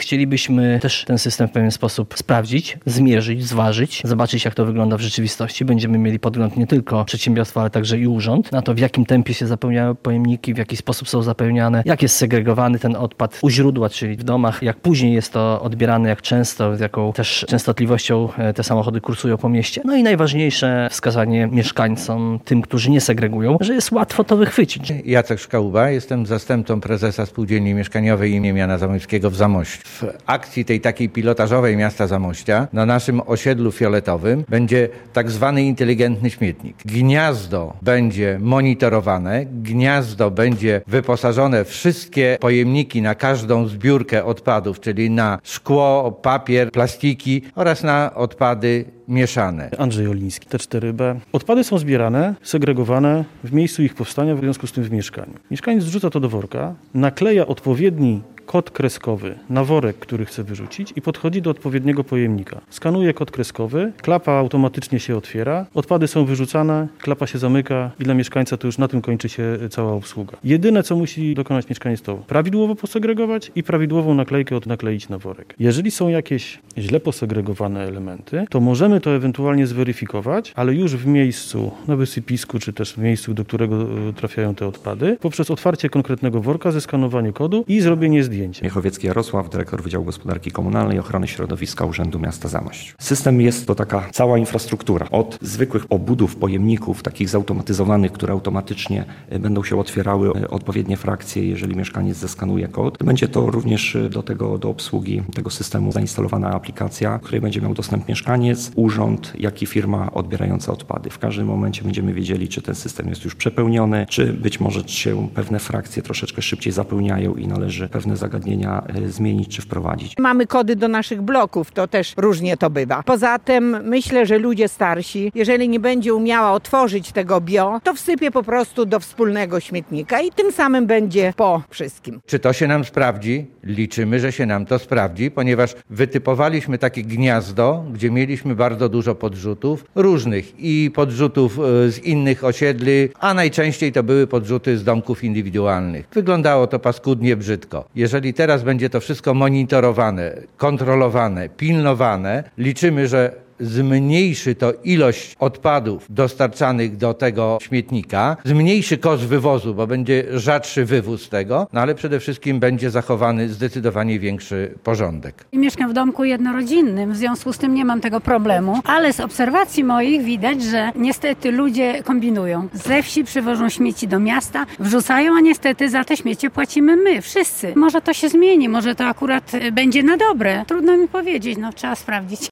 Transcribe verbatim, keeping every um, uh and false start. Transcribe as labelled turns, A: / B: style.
A: Chcielibyśmy też ten system w pewien sposób sprawdzić, zmierzyć, zważyć, zobaczyć, jak to wygląda w rzeczywistości. Będziemy mieli podgląd nie tylko przedsiębiorstwa, ale także i urząd na to, w jakim tempie się zapełniają pojemniki, w jaki sposób są zapełniane, jak jest segregowany ten odpad u źródła, czyli w domach, jak później jest to odbierane, jak często, z jaką też częstotliwością te samochody kursują po mieście. No i najważniejsze wskazanie mieszkańcom, tym, którzy nie segregują, że jest łatwo to wychwycić.
B: Jacek Szkałuba, jestem zastępcą prezesa Spółdzielni Mieszkaniowej im. Jana Zamoyskiego w Zamościu. W akcji tej takiej pilotażowej miasta Zamościa na naszym osiedlu fioletowym będzie tak zwany inteligentny śmietnik. Gniazdo będzie monitorowane, gniazdo będzie wyposażone w wszystkie pojemniki na każdą zbiórkę odpadów, czyli na szkło, papier, plastiki oraz na odpady mieszane.
C: Andrzej Oliński, T cztery B. Odpady są zbierane, segregowane w miejscu ich powstania, w związku z tym w mieszkaniu. Mieszkaniec wrzuca to do worka, nakleja odpowiedni kod kreskowy na worek, który chce wyrzucić i podchodzi do odpowiedniego pojemnika. Skanuje kod kreskowy, klapa automatycznie się otwiera, odpady są wyrzucane, klapa się zamyka i dla mieszkańca to już na tym kończy się cała obsługa. Jedyne, co musi dokonać mieszkaniec, to prawidłowo posegregować i prawidłową naklejkę nakleić na worek. Jeżeli są jakieś źle posegregowane elementy, to możemy to ewentualnie zweryfikować, ale już w miejscu, na wysypisku, czy też w miejscu, do którego trafiają te odpady, poprzez otwarcie konkretnego worka, zeskanowanie kodu i zrobienie zdjęcia.
D: Miechowiecki Jarosław, dyrektor Wydziału Gospodarki Komunalnej i Ochrony Środowiska Urzędu Miasta Zamość. System jest to taka cała infrastruktura. Od zwykłych obudów, pojemników, takich zautomatyzowanych, które automatycznie będą się otwierały odpowiednie frakcje, jeżeli mieszkaniec zeskanuje kod. Będzie to również do tego, do obsługi tego systemu zainstalowana aplikacja, w której będzie miał dostęp mieszkaniec, urząd, jak i firma odbierająca odpady. W każdym momencie będziemy wiedzieli, czy ten system jest już przepełniony, czy być może się pewne frakcje troszeczkę szybciej zapełniają i należy pewne zagadnienia zmienić czy wprowadzić.
E: Mamy kody do naszych bloków, to też różnie to bywa. Poza tym myślę, że ludzie starsi, jeżeli nie będzie umiała otworzyć tego bio, to wsypie po prostu do wspólnego śmietnika i tym samym będzie po wszystkim.
B: Czy to się nam sprawdzi? Liczymy, że się nam to sprawdzi, ponieważ wytypowaliśmy takie gniazdo, gdzie mieliśmy bardzo dużo podrzutów, różnych i podrzutów z innych osiedli, a najczęściej to były podrzuty z domków indywidualnych. Wyglądało to paskudnie, brzydko. Jeżeli teraz będzie to wszystko monitorowane, kontrolowane, pilnowane, liczymy, że zmniejszy to ilość odpadów dostarczanych do tego śmietnika, zmniejszy koszt wywozu, bo będzie rzadszy wywóz tego, no ale przede wszystkim będzie zachowany zdecydowanie większy porządek.
F: Mieszkam w domku jednorodzinnym, w związku z tym nie mam tego problemu, ale z obserwacji moich widać, że niestety ludzie kombinują. Ze wsi przywożą śmieci do miasta, wrzucają, a niestety za te śmiecie płacimy my, wszyscy. Może to się zmieni, może to akurat będzie na dobre. Trudno mi powiedzieć, no trzeba sprawdzić.